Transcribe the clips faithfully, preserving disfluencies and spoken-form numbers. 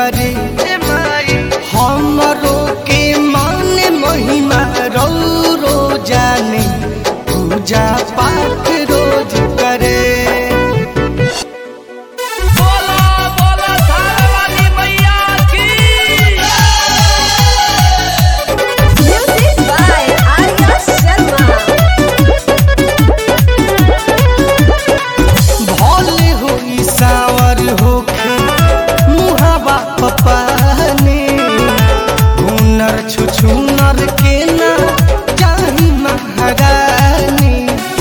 करे हमरो के माने महिमा रो रो जाने पूजा पाठ रोज करे। छुछुनर के ना चाही महारानी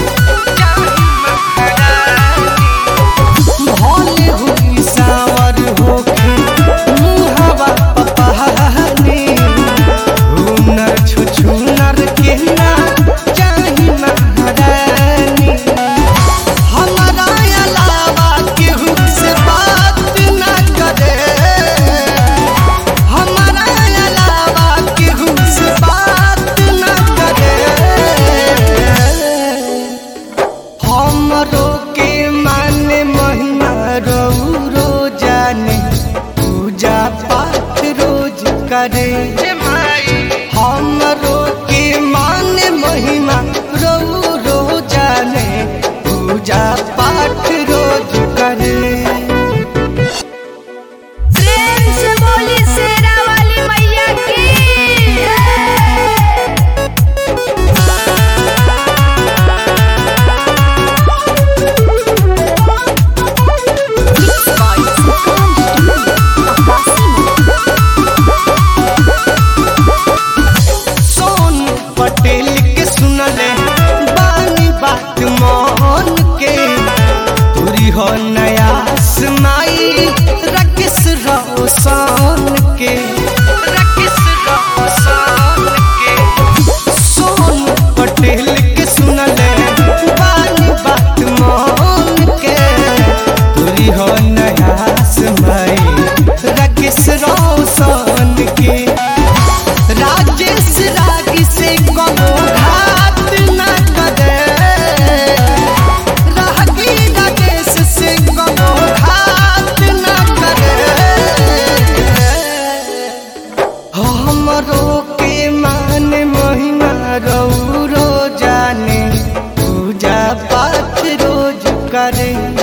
भले हुई सावर होके मुहावा पपहानी हुनर छुछुनर के ना चाही महारानी हमारा अलावा केहू से बात ना करे हमरो के माने महिमा रो रो जाने पूजा पाठ रोज करे। हमरो के माने महिमा रो रो जाने पूजा पाठ रोज करे। प्रेम से बोली शेरा वाली मैया की। पटेल के सुनले बानी बात मोहन के तुरी हो नया समाई रकिस रोशन के रकिस रोशन के सोन पटेल के सुनले बानी बात मोहन के तुरी हो नया समाई रकिस रोशन के राजेश रागी से कबो घात न करे रागी राजेश से कबो घात न करे हमरो के माने महिमा रो रो जाने पूजा पाठ रोज करे।